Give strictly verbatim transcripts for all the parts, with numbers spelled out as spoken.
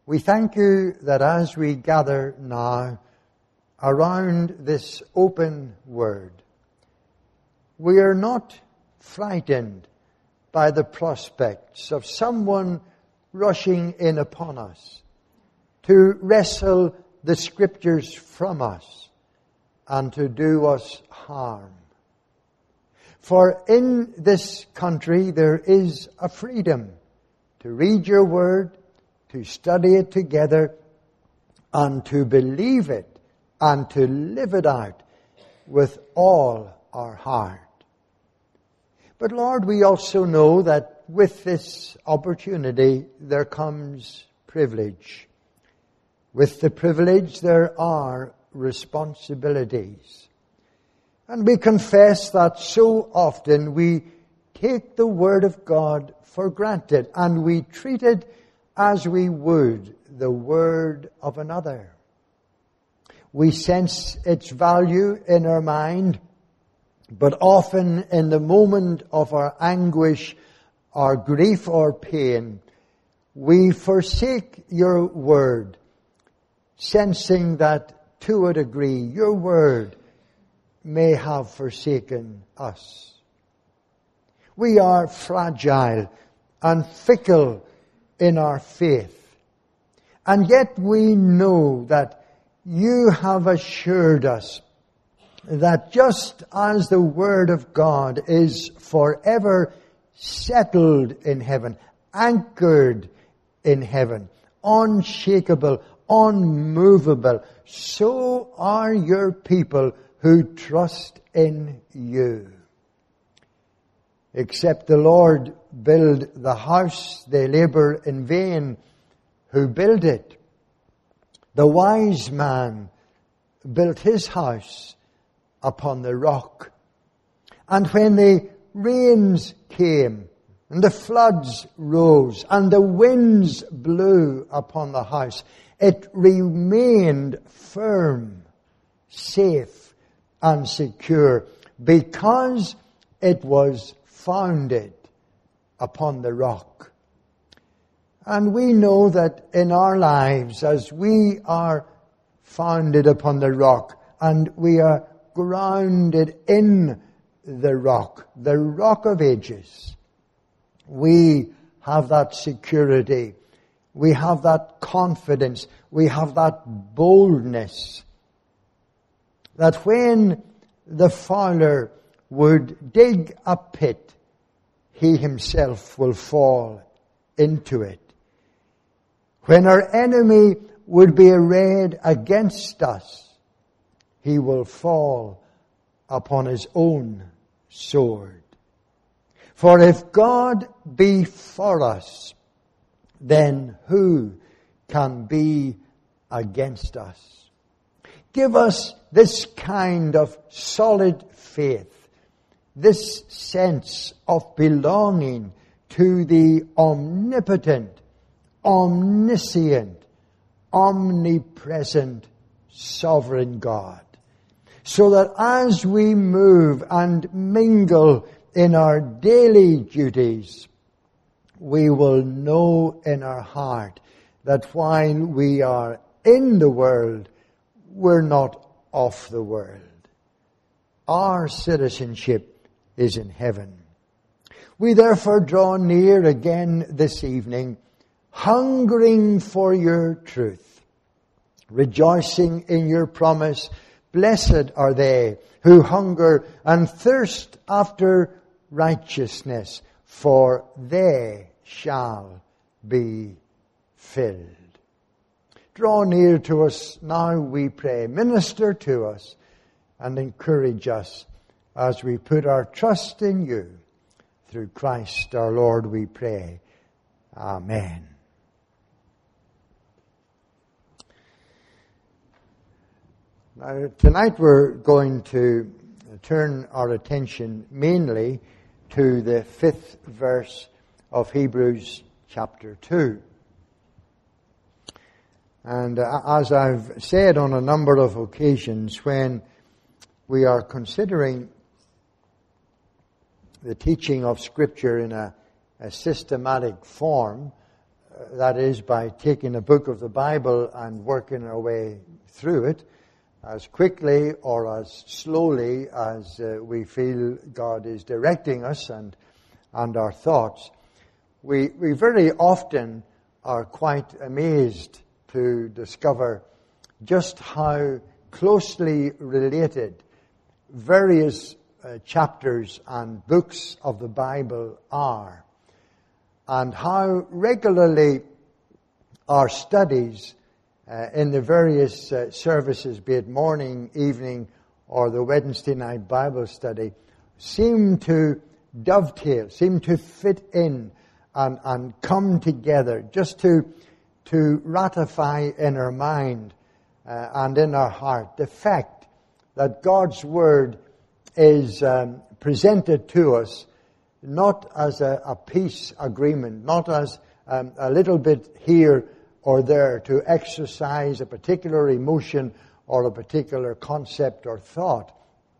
We thank you that as we gather now around this open word, we are not frightened by the prospects of someone rushing in upon us to wrestle the Scriptures from us and to do us harm. For in this country there is a freedom to read your word, to study it together, and to believe it and to live it out with all our heart. But Lord, we also know that with this opportunity there comes privilege. With the privilege there are responsibilities. And we confess that so often we take the Word of God for granted and we treat it as we would the word of another. We sense its value in our mind, but often in the moment of our anguish, our grief or pain, we forsake your word, sensing that to a degree your word may have forsaken us. We are fragile and fickle in our faith. And yet we know that you have assured us that just as the Word of God is forever settled in heaven, anchored in heaven, unshakable, unmovable, so are your people who trust in you. Except the Lord build the house, they labor in vain who build it. The wise man built his house upon the rock. And when the rains came, and the floods rose, and the winds blew upon the house, it remained firm, safe, and secure, because it was founded upon the rock. And we know that in our lives, as we are founded upon the rock, and we are grounded in the rock, the rock of ages, we have that security, we have that confidence, we have that boldness, that when the fowler would dig a pit, he himself will fall into it. When our enemy would be arrayed against us, he will fall upon his own sword. For if God be for us, then who can be against us? Give us this kind of solid faith, this sense of belonging to the omnipotent, omniscient, omnipresent, sovereign God. So that as we move and mingle in our daily duties, we will know in our heart that while we are in the world, we're not of the world. Our citizenship is in heaven. We therefore draw near again this evening, hungering for your truth, rejoicing in your promise. Blessed are they who hunger and thirst after righteousness, for they shall be filled. Draw near to us now, we pray. Minister to us and encourage us as we put our trust in you. Through Christ our Lord we pray. Amen. Now, tonight we're going to turn our attention mainly to the fifth verse of Hebrews chapter two. And as I've said on a number of occasions, when we are considering the teaching of Scripture in a, a systematic form, that is by taking a book of the Bible and working our way through it as quickly or as slowly as uh, we feel God is directing us and and our thoughts. We we very often are quite amazed to discover just how closely related various uh, chapters and books of the Bible are, and how regularly our studies uh, in the various uh, services, be it morning, evening, or the Wednesday night Bible study, seem to dovetail, seem to fit in and, and come together just to, to ratify in our mind uh, and in our heart the fact that God's Word is um, presented to us not as a, a peace agreement, not as um, a little bit here or there to exercise a particular emotion or a particular concept or thought.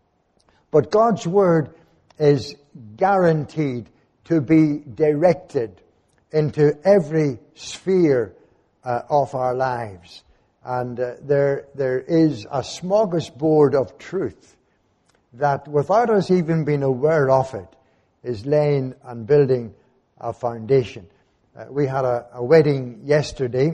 But God's Word is guaranteed to be directed into every sphere uh, of our lives. And uh, there, there is a smorgasbord of truth that, without us even being aware of it, is laying and building a foundation. Uh, we had a, a wedding yesterday,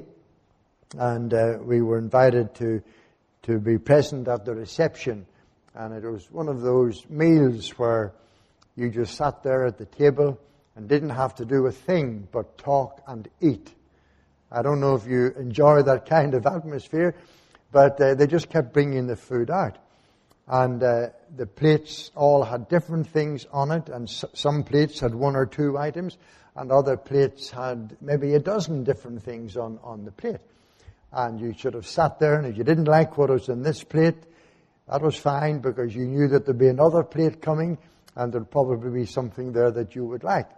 and uh, we were invited to to be present at the reception. And it was one of those meals where you just sat there at the table and didn't have to do a thing but talk and eat. I don't know if you enjoy that kind of atmosphere, but uh, they just kept bringing the food out. And uh, the plates all had different things on it, and s- some plates had one or two items, and other plates had maybe a dozen different things on, on the plate. And you should have sat there, and if you didn't like what was in this plate, that was fine, because you knew that there'd be another plate coming, and there'd probably be something there that you would like.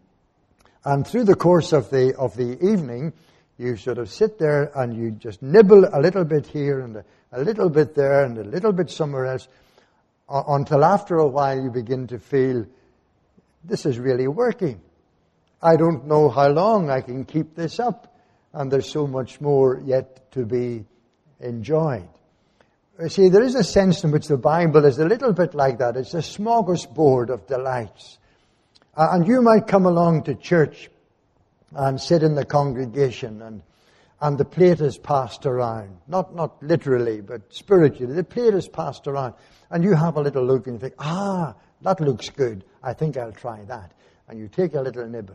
And through the course of the of the evening, you sort of sit there and you just nibble a little bit here and a, a little bit there and a little bit somewhere else, uh, until after a while you begin to feel, this is really working. I don't know how long I can keep this up, and there's so much more yet to be enjoyed. You see, there is a sense in which the Bible is a little bit like that. It's a smorgasbord of delights. Uh, and you might come along to church and sit in the congregation, and and the plate is passed around. Not not literally, but spiritually. The plate is passed around, and you have a little look and you think, ah, that looks good. I think I'll try that. And you take a little nibble.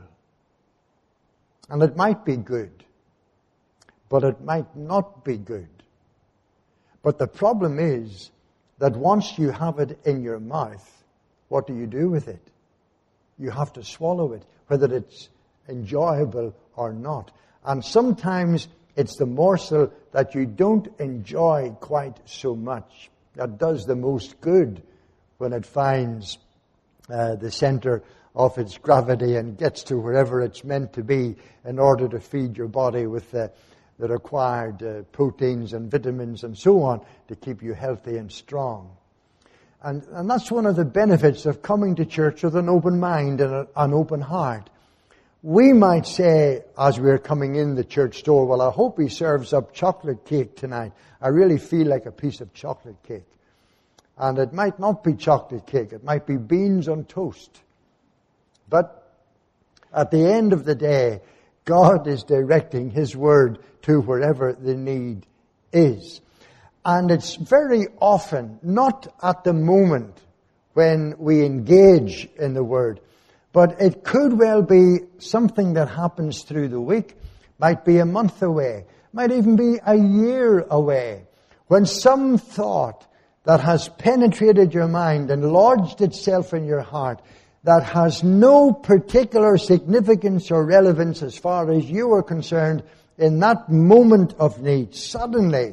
And it might be good, but it might not be good. But the problem is that once you have it in your mouth, what do you do with it? You have to swallow it, whether it's enjoyable or not. And sometimes it's the morsel that you don't enjoy quite so much that does the most good when it finds uh, the center of its gravity and gets to wherever it's meant to be in order to feed your body with the, the required uh, proteins and vitamins and so on to keep you healthy and strong. And, and that's one of the benefits of coming to church with an open mind and a, an open heart. We might say, as we're coming in the church door, well, I hope he serves up chocolate cake tonight. I really feel like a piece of chocolate cake. And it might not be chocolate cake. It might be beans on toast. But at the end of the day, God is directing His Word to wherever the need is. And it's very often not at the moment when we engage in the Word, but it could well be something that happens through the week, might be a month away, might even be a year away, when some thought that has penetrated your mind and lodged itself in your heart that has no particular significance or relevance as far as you are concerned in that moment of need, suddenly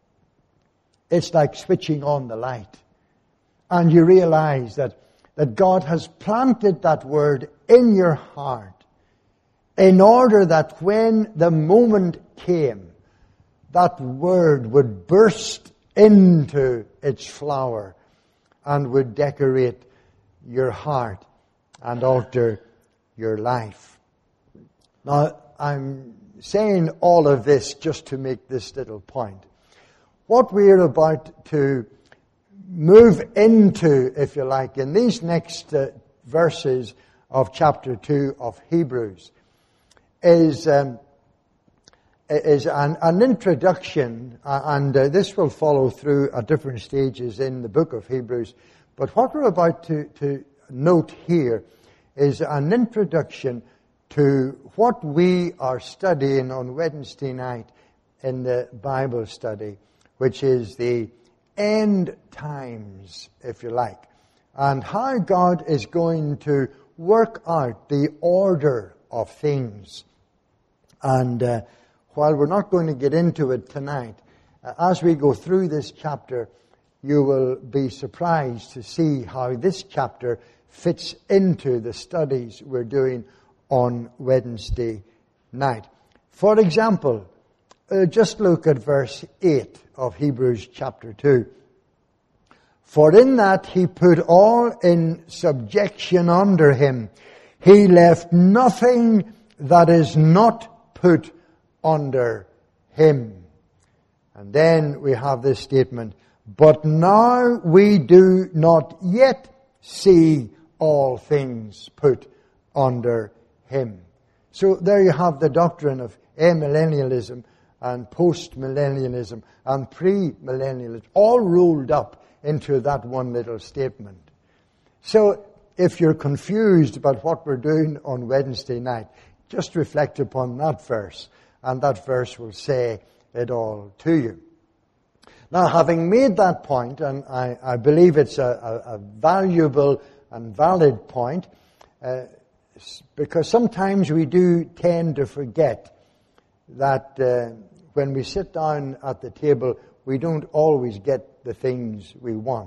it's like switching on the light. And you realize that, that God has planted that word in your heart in order that when the moment came, that word would burst into its flower and would decorate your heart and alter your life. Now, I'm saying all of this just to make this little point. What we're about to move into, if you like, in these next uh, verses of chapter two of Hebrews is um, is an, an introduction, uh, and uh, this will follow through at different stages in the book of Hebrews. But what we're about to, to note here is an introduction to what we are studying on Wednesday night in the Bible study, which is the end times, if you like, and how God is going to work out the order of things. And uh, while we're not going to get into it tonight, uh, as we go through this chapter, you will be surprised to see how this chapter fits into the studies we're doing on Wednesday night. For example, uh, just look at verse eight of Hebrews chapter two. For in that he put all in subjection under him. He left nothing that is not put under him. And then we have this statement, but now we do not yet see all things put under him. So there you have the doctrine of amillennialism and post-millennialism and pre-millennialism, all rolled up into that one little statement. So if you're confused about what we're doing on Wednesday night, just reflect upon that verse, and that verse will say it all to you. Now, having made that point, and I, I believe it's a, a, a valuable and valid point, uh, because sometimes we do tend to forget that uh, when we sit down at the table, we don't always get the things we want.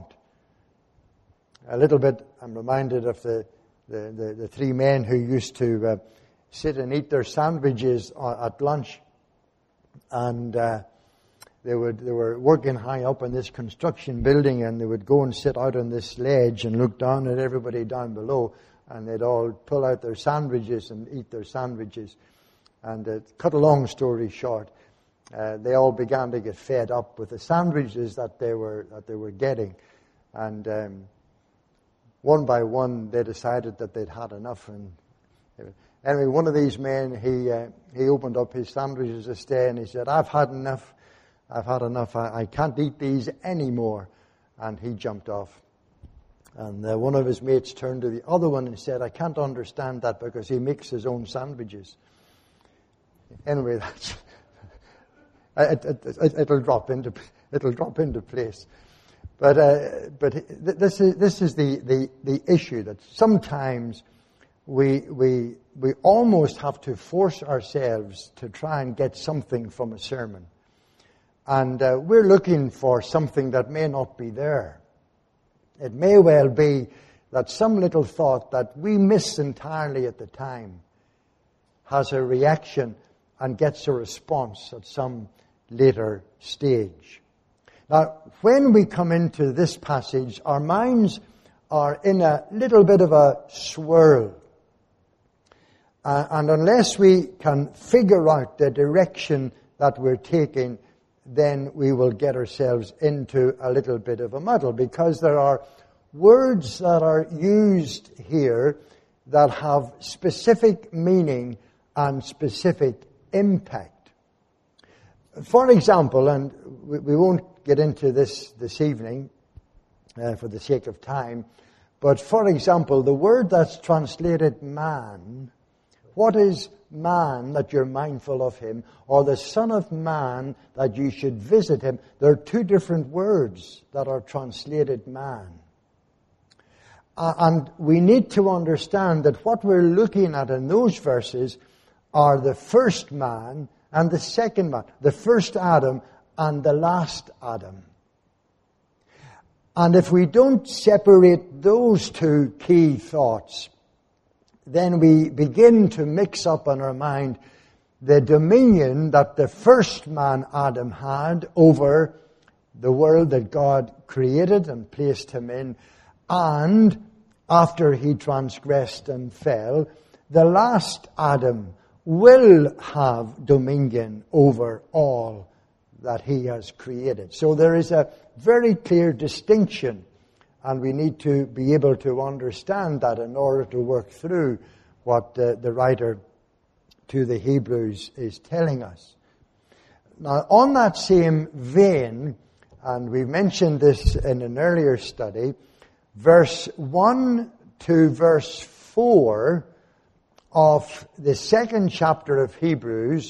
A little bit, I'm reminded of the, the, the, the three men who used to uh, sit and eat their sandwiches at lunch. And uh, they would they were working high up in this construction building, and they would go and sit out on this ledge and look down at everybody down below, and they'd all pull out their sandwiches and eat their sandwiches. And uh, cut a long story short, Uh, they all began to get fed up with the sandwiches that they were that they were getting, and um, one by one they decided that they'd had enough. And anyway, one of these men he uh, he opened up his sandwiches this day and he said, "I've had enough. I've had enough. I, I can't eat these anymore." And he jumped off. And uh, one of his mates turned to the other one and said, "I can't understand that because he makes his own sandwiches." Anyway, that's. It, it, it'll drop into it'll drop into place, but uh, but this is this is the, the, the issue that sometimes we we we almost have to force ourselves to try and get something from a sermon, and uh, we're looking for something that may not be there. It may well be that some little thought that we miss entirely at the time has a reaction and gets a response at some later stage. Now, when we come into this passage, our minds are in a little bit of a swirl. Uh, and unless we can figure out the direction that we're taking, then we will get ourselves into a little bit of a muddle, because there are words that are used here that have specific meaning and specific impact. For example, and we won't get into this this evening uh, for the sake of time, but for example, the word that's translated man, what is man that you're mindful of him, or the Son of Man that you should visit him? There are two different words that are translated man. Uh, and we need to understand that what we're looking at in those verses are the first man and the second man, the first Adam and the last Adam. And if we don't separate those two key thoughts, then we begin to mix up in our mind the dominion that the first man, Adam, had over the world that God created and placed him in, and after he transgressed and fell, the last Adam will have dominion over all that he has created. So there is a very clear distinction, and we need to be able to understand that in order to work through what uh, the writer to the Hebrews is telling us. Now, on that same vein, and we mentioned this in an earlier study, verse one to verse four of the second chapter of Hebrews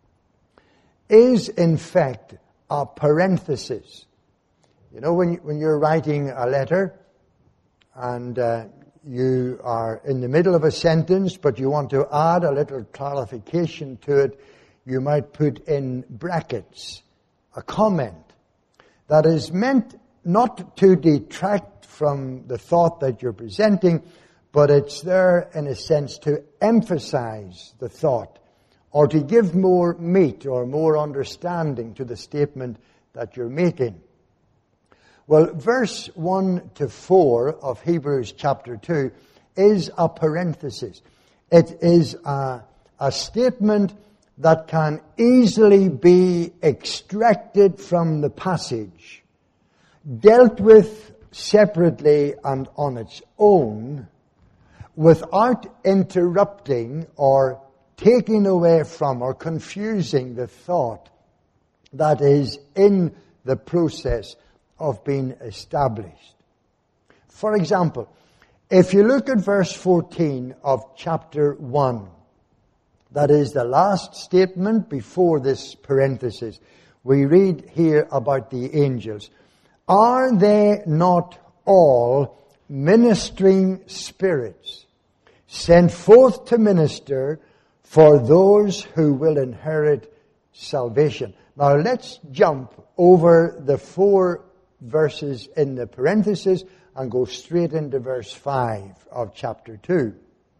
is in fact a parenthesis. You know, when, you, when you're writing a letter and uh, you are in the middle of a sentence, but you want to add a little clarification to it, you might put in brackets a comment that is meant not to detract from the thought that you're presenting, but it's there in a sense to emphasize the thought or to give more meat or more understanding to the statement that you're making. Well, verse one to four of Hebrews chapter two is a parenthesis. It is a, a statement that can easily be extracted from the passage, dealt with separately and on its own, without interrupting or taking away from or confusing the thought that is in the process of being established. For example, if you look at verse fourteen of chapter one, that is the last statement before this parenthesis, we read here about the angels. Are they not all ministering spirits sent forth to minister for those who will inherit salvation? Now let's jump over the four verses in the parenthesis and go straight into verse five of chapter two.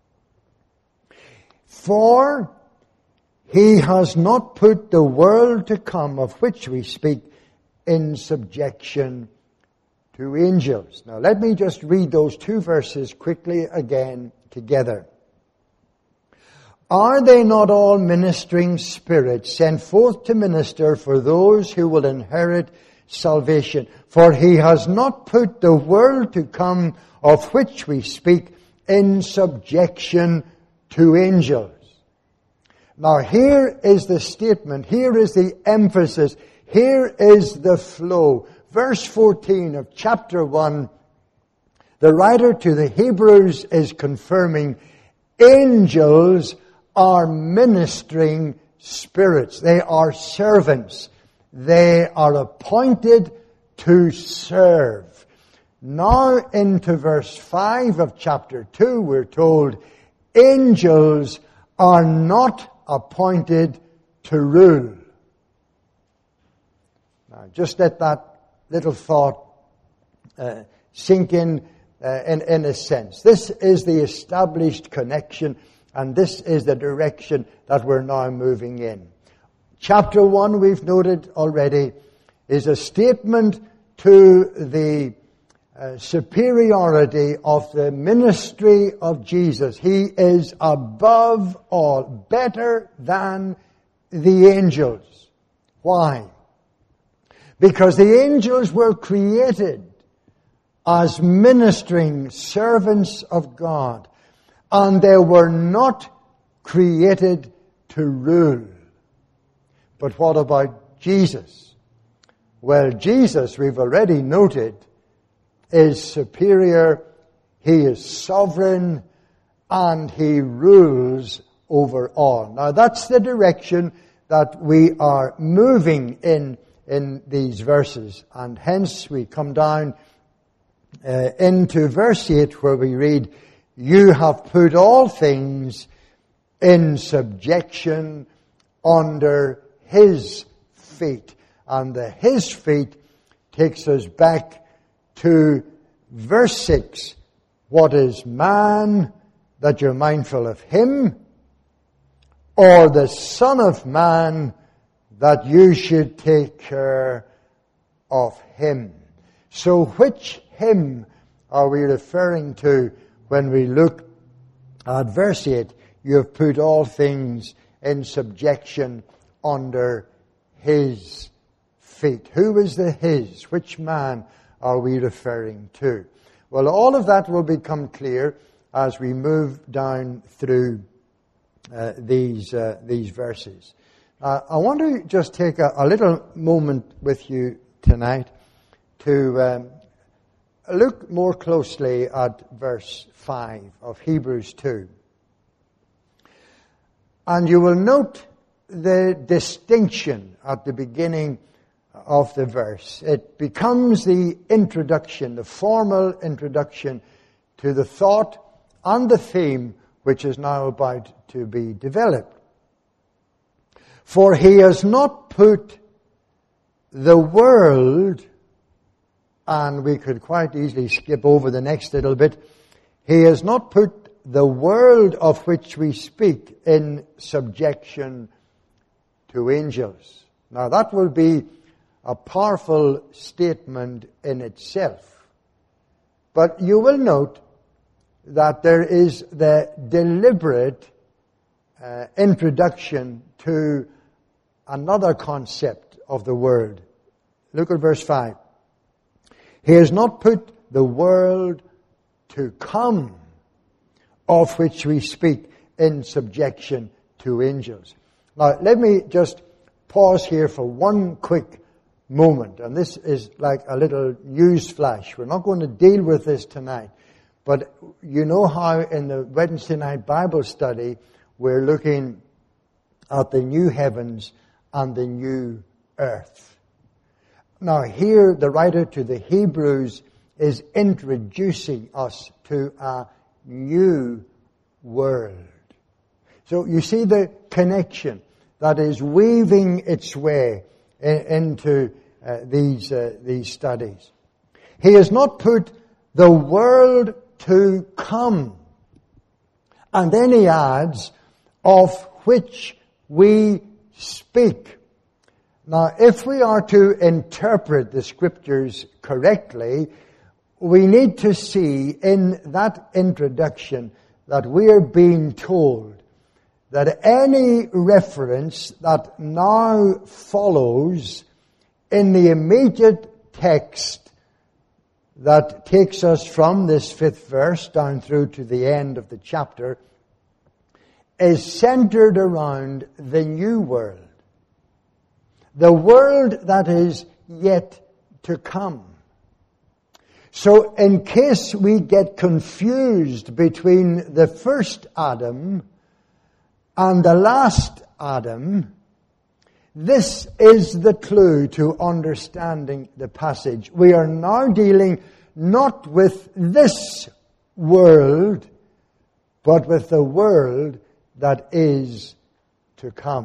For he has not put the world to come of which we speak in subjection to angels. Now let me just read those two verses quickly again together. Are they not all ministering spirits sent forth to minister for those who will inherit salvation? For he has not put the world to come of which we speak in subjection to angels. Now here is the statement, here is the emphasis, here is the flow. Verse fourteen of chapter one, the writer to the Hebrews is confirming angels are ministering spirits. They are servants. They are appointed to serve. Now into verse five of chapter two, we're told angels are not appointed to rule. Now just let that little thought uh, sink in, uh, in in a sense. This is the established connection, and this is the direction that we're now moving in. Chapter one, we've noted already, is a statement to the uh, superiority of the ministry of Jesus. He is above all, better than the angels. Why? Because the angels were created as ministering servants of God, and they were not created to rule. But what about Jesus? Well, Jesus, we've already noted, is superior, he is sovereign, and he rules over all. Now that's the direction that we are moving in in these verses, and hence we come down uh, into verse eight where we read, you have put all things in subjection under his feet. And the his feet takes us back to verse six. What is man that you're mindful of him? Or the Son of Man that you should take care of him? So which him are we referring to when we look at verse eight? you have put all things in subjection under his feet. Who is the his? Which man are we referring to? Well, all of that will become clear as we move down through uh, these uh, these verses. Uh, I want to just take a, a little moment with you tonight to um, look more closely at verse five of Hebrews two. And you will note the distinction at the beginning of the verse. It becomes the introduction, the formal introduction to the thought and the theme which is now about to be developed. For he has not put the world, and we could quite easily skip over the next little bit, he has not put the world of which we speak in subjection to angels. Now that will be a powerful statement in itself. But you will note that there is the deliberate uh, introduction to another concept of the world. Look at verse five. He has not put the world to come, of which we speak, in subjection to angels. Now, let me just pause here for one quick moment. And this is like a little news flash. We're not going to deal with this tonight. But you know how in the Wednesday night Bible study, we're looking at the new heavens and the new earth. Now, here the writer to the Hebrews is introducing us to a new world. So you see the connection that is weaving its way in, into uh, these uh, these studies. He has not put the world to come. And then he adds, of which we speak. Now, if we are to interpret the Scriptures correctly, we need to see in that introduction that we are being told that any reference that now follows in the immediate text that takes us from this fifth verse down through to the end of the chapter is centered around the new world. The world that is yet to come. So in case we get confused between the first Adam and the last Adam, this is the clue to understanding the passage. We are now dealing not with this world, but with the world that is to come.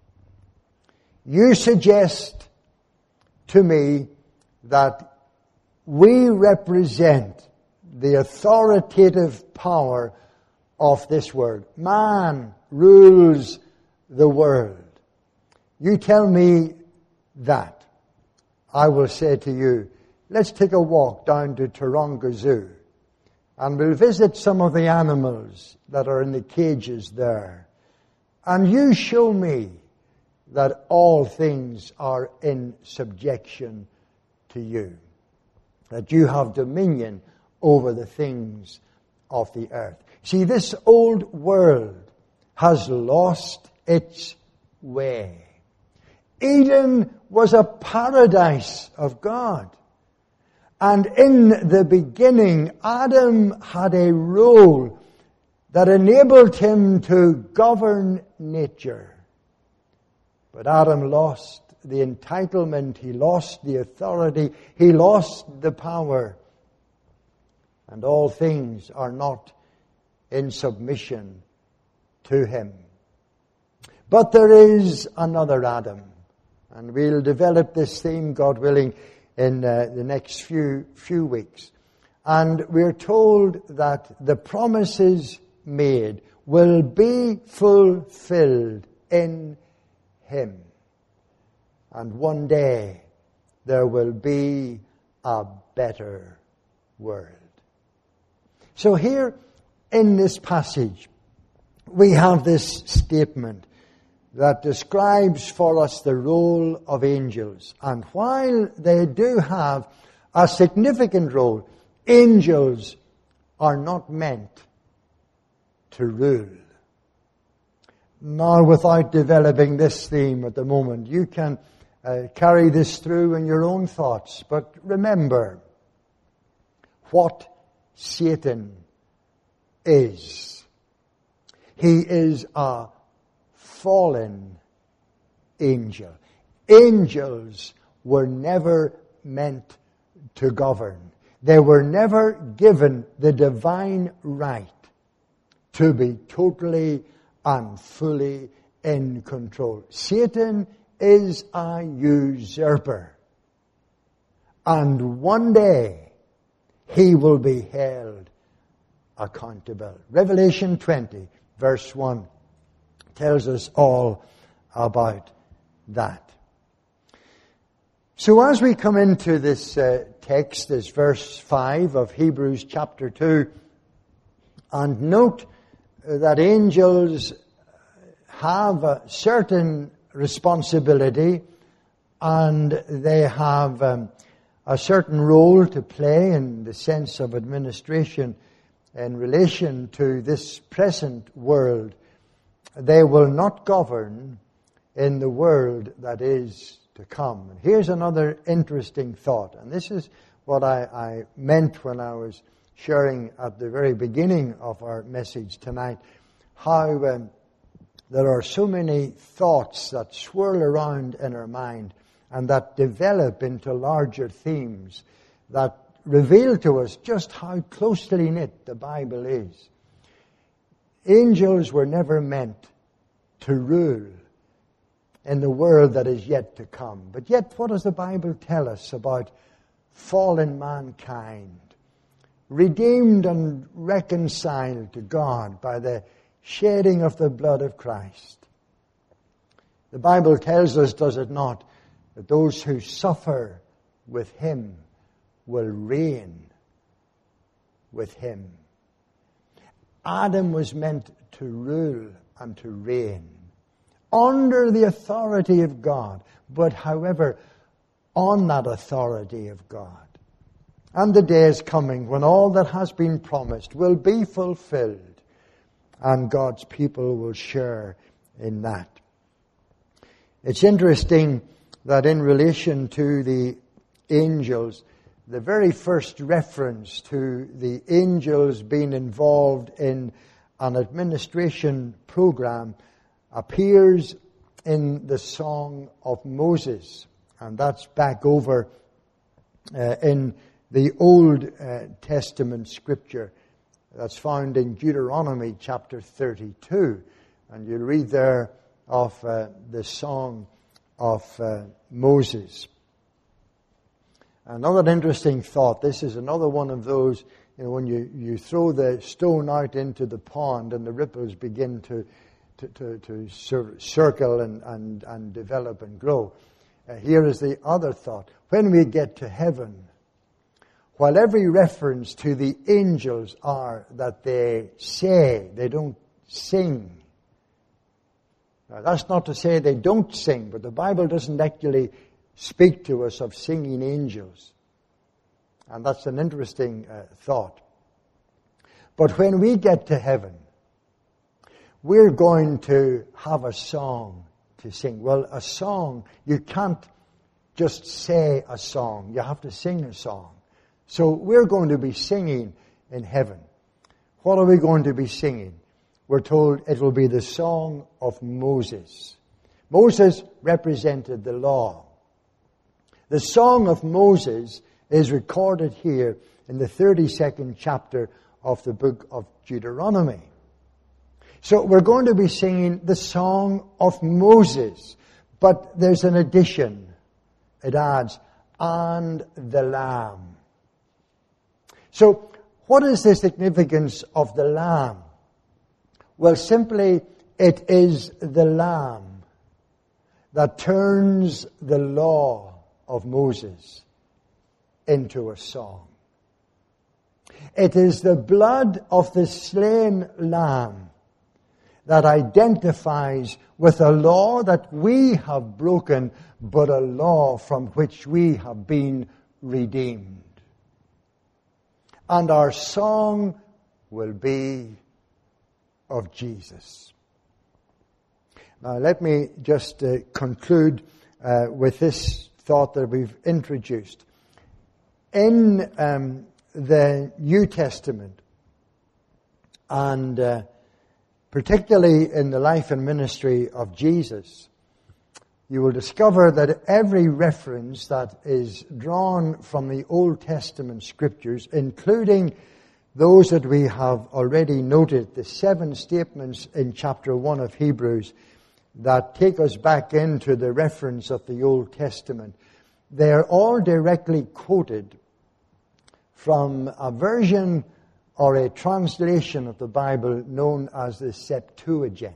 You suggest to me that we represent the authoritative power of this world. Man rules the world. You tell me that. I will say to you, let's take a walk down to Taronga Zoo and we'll visit some of the animals that are in the cages there. And you show me that all things are in subjection to you. That you have dominion over the things of the earth. See, this old world has lost its way. Eden was a paradise of God. And in the beginning, Adam had a role that enabled him to govern nature. But Adam lost the entitlement, he lost the authority, he lost the power. And all things are not in submission to him. But there is another Adam. And we'll develop this theme, God willing, in uh, the next few few weeks. And we're told that the promises made will be fulfilled in him. And one day there will be a better world. So here in this passage, we have this statement that describes for us the role of angels. And while they do have a significant role, angels are not meant to rule. Now, without developing this theme at the moment, you can uh, carry this through in your own thoughts. But remember what Satan is. He is a fallen angel. Angels were never meant to govern. They were never given the divine right to be totally and fully in control. Satan is a usurper. And one day he will be held accountable. Revelation twenty, verse one, tells us all about that. So as we come into this uh, text, this verse five of Hebrews chapter two, and note that angels have a certain responsibility and they have um, a certain role to play in the sense of administration in relation to this present world. They will not govern in the world that is to come. And here's another interesting thought, and this is what I, I meant when I was sharing at the very beginning of our message tonight, how um, there are so many thoughts that swirl around in our mind and that develop into larger themes that reveal to us just how closely knit the Bible is. Angels were never meant to rule in the world that is yet to come. But yet, what does the Bible tell us about fallen mankind, redeemed and reconciled to God by the shedding of the blood of Christ? The Bible tells us, does it not, that those who suffer with Him will reign with Him. Adam was meant to rule and to reign under the authority of God, but however, on that authority of God. And the day is coming when all that has been promised will be fulfilled, and God's people will share in that. It's interesting that in relation to the angels, the very first reference to the angels being involved in an administration program appears in the Song of Moses. And that's back over uh, in the Old uh, Testament scripture that's found in Deuteronomy chapter thirty-two. And you read there of uh, the Song of uh, Moses. Another interesting thought, this is another one of those, you know, when you, you throw the stone out into the pond and the ripples begin to to, to, to cir- circle and, and, and develop and grow. Uh, here is the other thought. When we get to heaven, while every reference to the angels are that they say, they don't sing. Now, that's not to say they don't sing, but the Bible doesn't actually speak to us of singing angels. And that's an interesting uh, thought. But when we get to heaven, we're going to have a song to sing. Well, a song, you can't just say a song. You have to sing a song. So we're going to be singing in heaven. What are we going to be singing? We're told it will be the Song of Moses. Moses represented the law. The Song of Moses is recorded here in the thirty-second chapter of the book of Deuteronomy. So we're going to be singing the Song of Moses. But there's an addition. It adds, and the Lamb. So what is the significance of the Lamb? Well, simply, it is the Lamb that turns the law of Moses into a song. It is the blood of the slain Lamb that identifies with a law that we have broken, but a law from which we have been redeemed. And our song will be of Jesus. Now let me just uh, conclude uh, with this thought that we've introduced. In um, the New Testament, and uh, particularly in the life and ministry of Jesus, you will discover that every reference that is drawn from the Old Testament scriptures, including those that we have already noted, the seven statements in chapter one of Hebrews that take us back into the reference of the Old Testament, they are all directly quoted from a version or a translation of the Bible known as the Septuagint.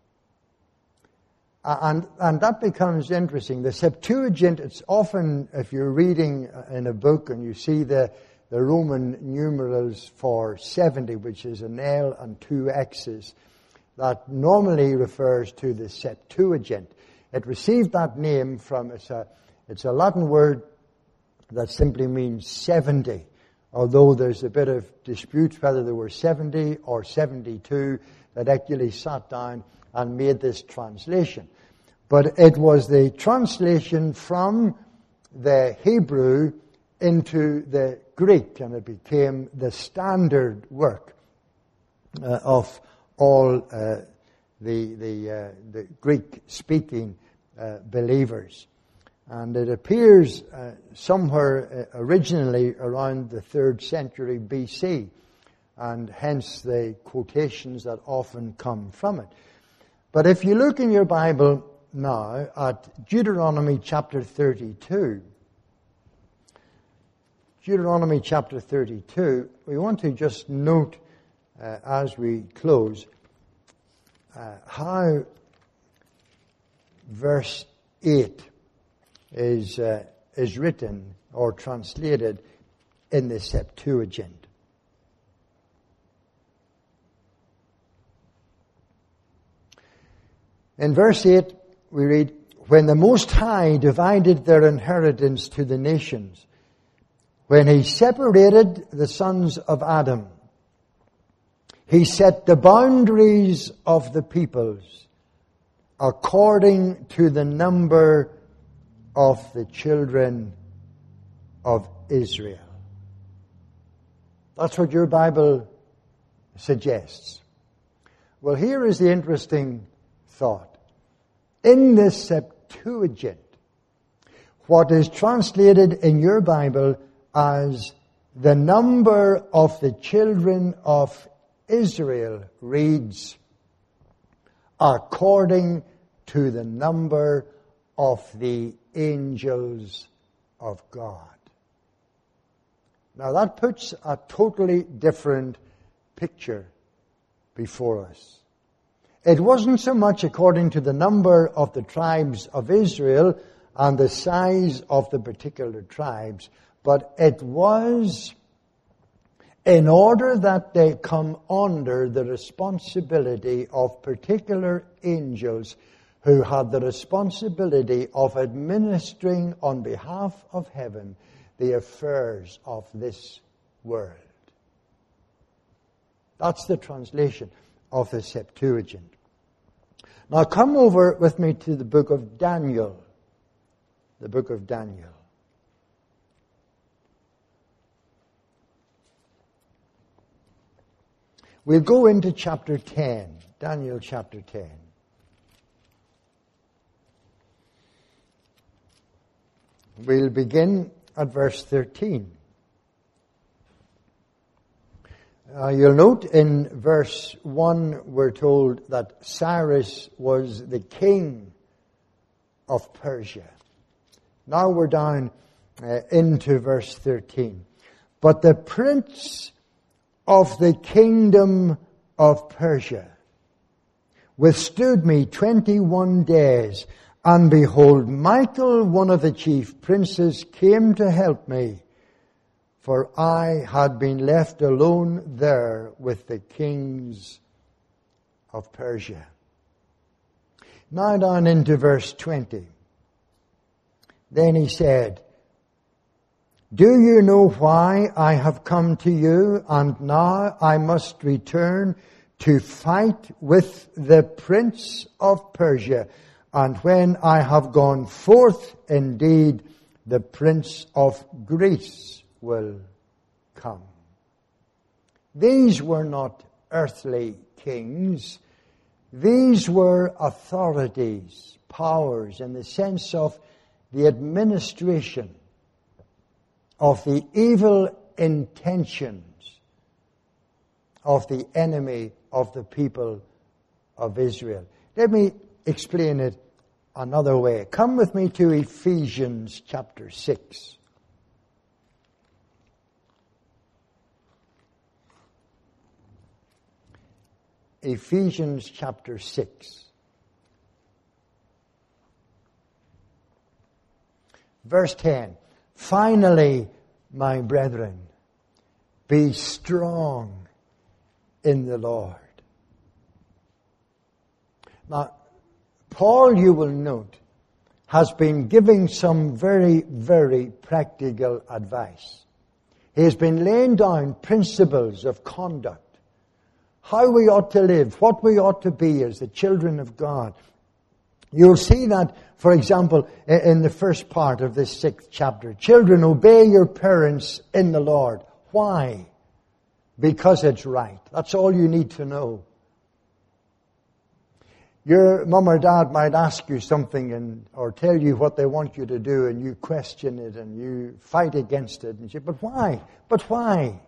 And, and that becomes interesting. The Septuagint, it's often, if you're reading in a book and you see the, the Roman numerals for seventy, which is an L and two X's, that normally refers to the Septuagint. It received that name from, it's a, it's a Latin word that simply means seventy. Although there's a bit of dispute whether there were seventy or seventy-two that actually sat down and made this translation. But it was the translation from the Hebrew into the Greek, and it became the standard work uh, of all uh, the the, uh, the Greek-speaking uh, believers. And it appears uh, somewhere uh, originally around the third century B C, and hence the quotations that often come from it. But if you look in your Bible now at Deuteronomy chapter thirty-two, Deuteronomy chapter thirty-two, we want to just note uh, as we close uh, how verse eight is uh, is written or translated in the Septuagint. In verse eight we read, "When the Most High divided their inheritance to the nations, when He separated the sons of Adam, He set the boundaries of the peoples according to the number of the children of Israel." That's what your Bible suggests. Well, here is the interesting thought. In this Septuagint, what is translated in your Bible as the number of the children of Israel reads, according to the number of the angels of God. Now that puts a totally different picture before us. It wasn't so much according to the number of the tribes of Israel and the size of the particular tribes, but it was in order that they come under the responsibility of particular angels who had the responsibility of administering on behalf of heaven the affairs of this world. That's the translation of the Septuagint. Now come over with me to the book of Daniel. The book of Daniel. We'll go into chapter ten. Daniel chapter ten. We'll begin at verse thirteen. Uh, you'll note in verse one we're told that Cyrus was the king of Persia. Now we're down uh, into verse thirteen. But the prince of the kingdom of Persia withstood me twenty-one days, and behold, Michael, one of the chief princes, came to help me, for I had been left alone there with the kings of Persia. Now down into verse twenty. Then he said, do you know why I have come to you, and now I must return to fight with the prince of Persia? And when I have gone forth, indeed, the prince of Greece will come. These were not earthly kings. These were authorities, powers, in the sense of the administration of the evil intentions of the enemy of the people of Israel. Let me explain it another way. Come with me to Ephesians chapter six. Ephesians chapter six. Verse ten. Finally, my brethren, be strong in the Lord. Now, Paul, you will note, has been giving some very, very practical advice. He has been laying down principles of conduct, how we ought to live, what we ought to be as the children of God. You'll see that, for example, in the first part of this sixth chapter. Children, obey your parents in the Lord. Why? Because it's right. That's all you need to know. Your mum or dad might ask you something and or tell you what they want you to do, and you question it and you fight against it. And you say, but why? But why?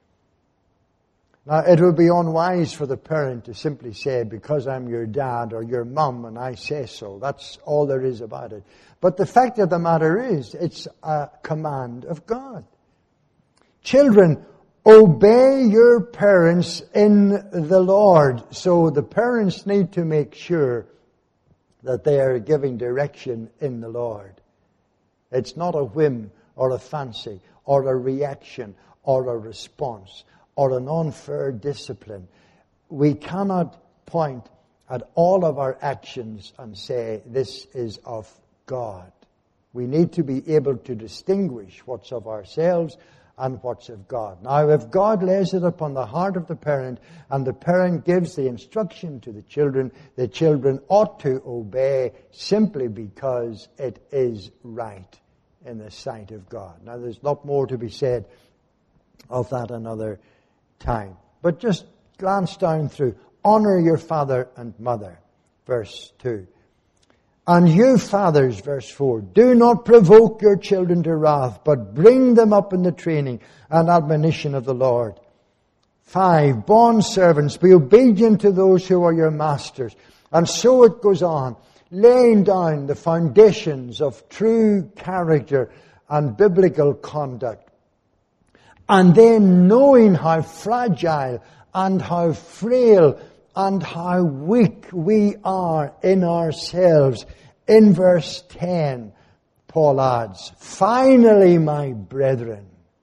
Now, it would be unwise for the parent to simply say, because I'm your dad or your mum and I say so. That's all there is about it. But the fact of the matter is, it's a command of God. Children, obey your parents in the Lord. So the parents need to make sure that they are giving direction in the Lord. It's not a whim or a fancy or a reaction or a response or an unfair discipline. We cannot point at all of our actions and say, this is of God. We need to be able to distinguish what's of ourselves and what's of God. Now, if God lays it upon the heart of the parent, and the parent gives the instruction to the children, the children ought to obey simply because it is right in the sight of God. Now, there's a lot more to be said of that another time. But just glance down through. Honor your father and mother, verse two. And you fathers, verse four, do not provoke your children to wrath, but bring them up in the training and admonition of the Lord. Five, bond servants, be obedient to those who are your masters. And so it goes on, laying down the foundations of true character and biblical conduct. And then knowing how fragile and how frail and how weak we are in ourselves. In verse ten, Paul adds, finally, my brethren.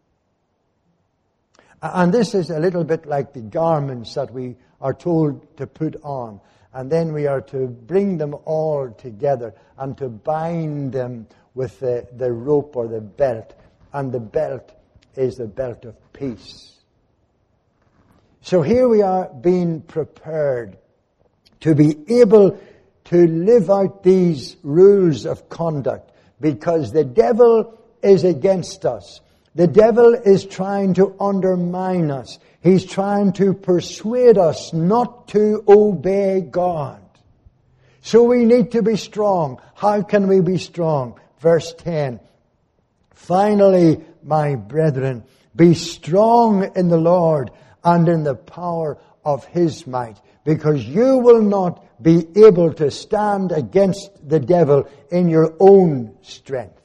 And this is a little bit like the garments that we are told to put on. And then we are to bring them all together and to bind them with the, the rope or the belt. And the belt is the belt of peace. So here we are being prepared to be able to live out these rules of conduct, because the devil is against us. The devil is trying to undermine us. He's trying to persuade us not to obey God. So we need to be strong. How can we be strong? Verse ten. Finally, my brethren, be strong in the Lord and in the power of His might, because you will not be able to stand against the devil in your own strength.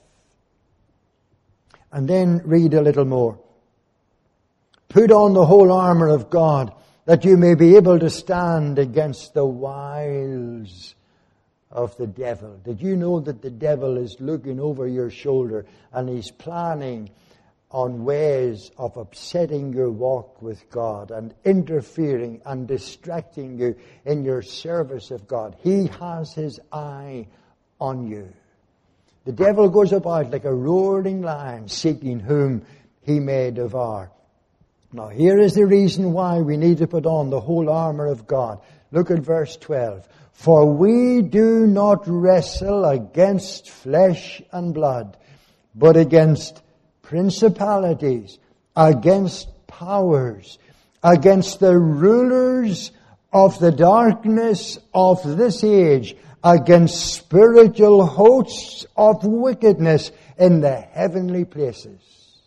And then read a little more. Put on the whole armor of God, that you may be able to stand against the wiles of the devil. Did you know that the devil is looking over your shoulder and he's planning on ways of upsetting your walk with God and interfering and distracting you in your service of God. He has his eye on you. The devil goes about like a roaring lion, seeking whom he may devour. Now here is the reason why we need to put on the whole armor of God. Look at verse twelve. For we do not wrestle against flesh and blood, but against principalities, against powers, against the rulers of the darkness of this age, against spiritual hosts of wickedness in the heavenly places.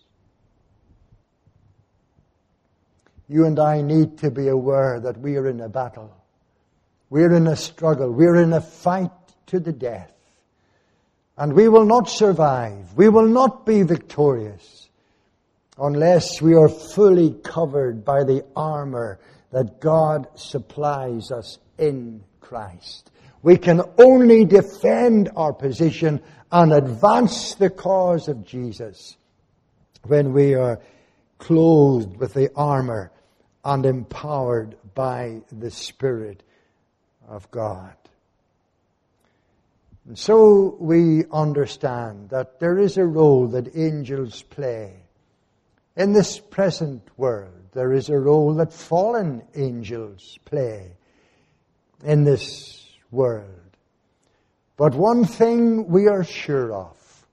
You and I need to be aware that we are in a battle. We're in a struggle. We're in a fight to the death. And we will not survive. We will not be victorious unless we are fully covered by the armor that God supplies us in Christ. We can only defend our position and advance the cause of Jesus when we are clothed with the armor and empowered by the Spirit of God. And so we understand that there is a role that angels play. In this present world, there is a role that fallen angels play in this world. But one thing we are sure of: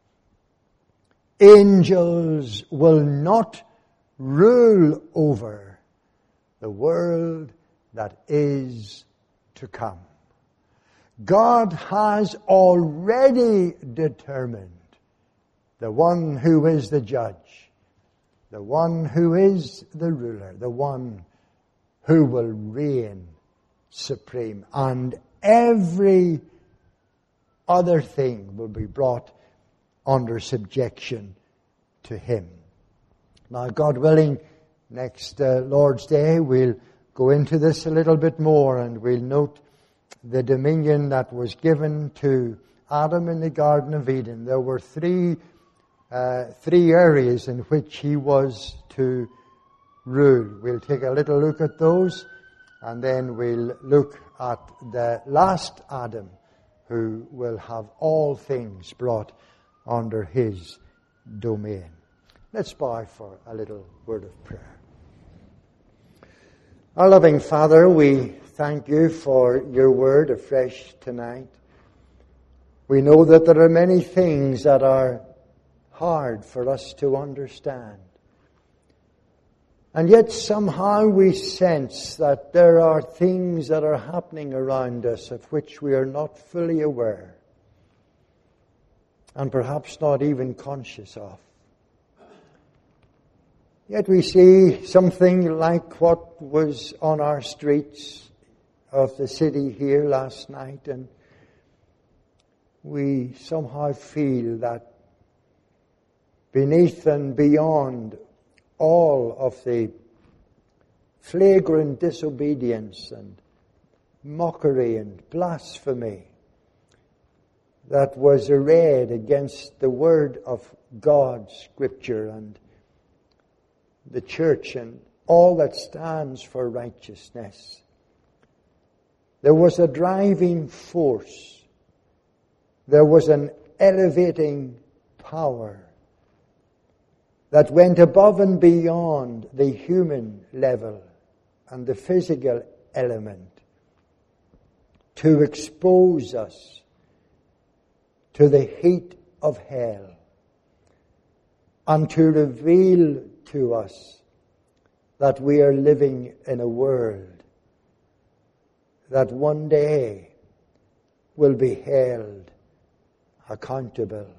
angels will not rule over the world that is to come. God has already determined the one who is the judge, the one who is the ruler, the one who will reign supreme. And every other thing will be brought under subjection to him. Now, God willing, next uh, Lord's Day, we'll go into this a little bit more, and we'll note the dominion that was given to Adam in the Garden of Eden. There were three uh, three areas in which he was to rule. We'll take a little look at those, and then we'll look at the last Adam, who will have all things brought under his domain. Let's bow for a little word of prayer. Our loving Father, we thank you for your word afresh tonight. We know that there are many things that are hard for us to understand. And yet somehow we sense that there are things that are happening around us of which we are not fully aware, and perhaps not even conscious of. Yet we see something like what was on our streets of the city here last night, and we somehow feel that beneath and beyond all of the flagrant disobedience and mockery and blasphemy that was arrayed against the word of God, Scripture, and the church, and all that stands for righteousness, there was a driving force. There was an elevating power that went above and beyond the human level and the physical element to expose us to the heat of hell and to reveal to us that we are living in a world that one day will be held accountable.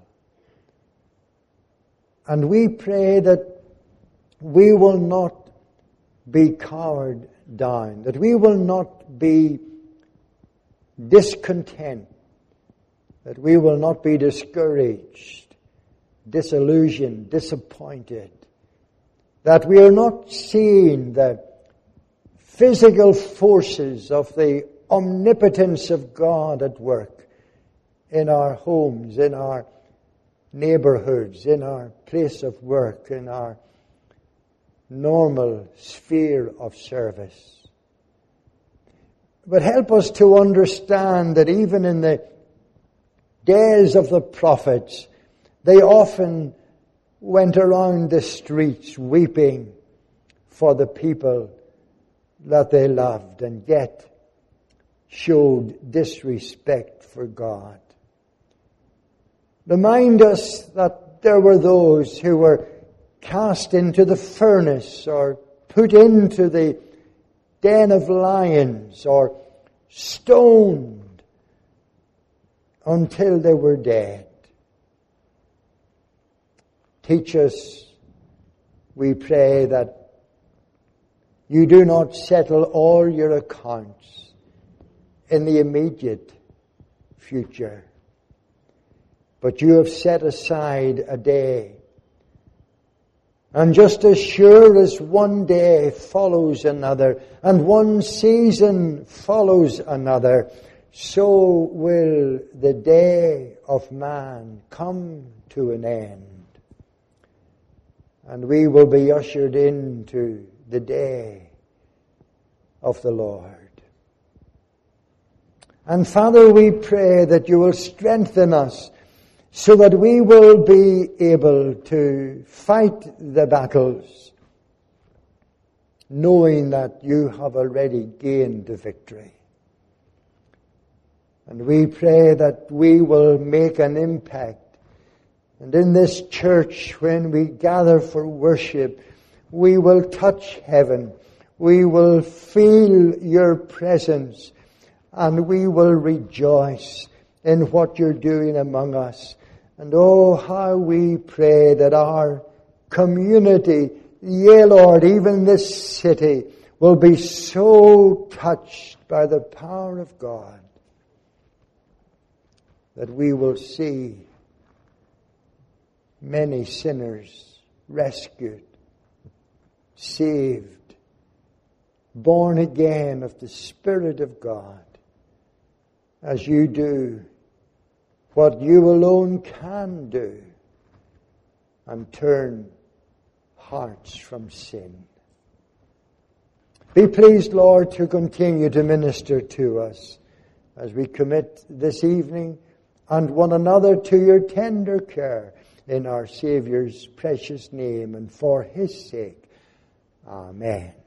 And we pray that we will not be cowered down, that we will not be discontent, that we will not be discouraged, disillusioned, disappointed, that we are not seeing the physical forces of the omnipotence of God at work in our homes, in our neighborhoods, in our place of work, in our normal sphere of service. But help us to understand that even in the days of the prophets, they often went around the streets weeping for the people that they loved, and yet showed disrespect for God. Remind us that there were those who were cast into the furnace or put into the den of lions or stoned until they were dead. Teach us, we pray, that you do not settle all your accounts in the immediate future, but you have set aside a day. And just as sure as one day follows another, and one season follows another, so will the day of man come to an end. And we will be ushered into the day of the Lord. And Father, we pray that you will strengthen us so that we will be able to fight the battles, knowing that you have already gained the victory. And we pray that we will make an impact. And in this church, when we gather for worship, we will touch heaven. We will feel your presence. And we will rejoice in what you're doing among us. And oh, how we pray that our community, yea, Lord, even this city, will be so touched by the power of God that we will see many sinners rescued, saved, born again of the Spirit of God, as you do what you alone can do, and turn hearts from sin. Be pleased, Lord, to continue to minister to us as we commit this evening and one another to your tender care, in our Saviour's precious name and for his sake. Amen.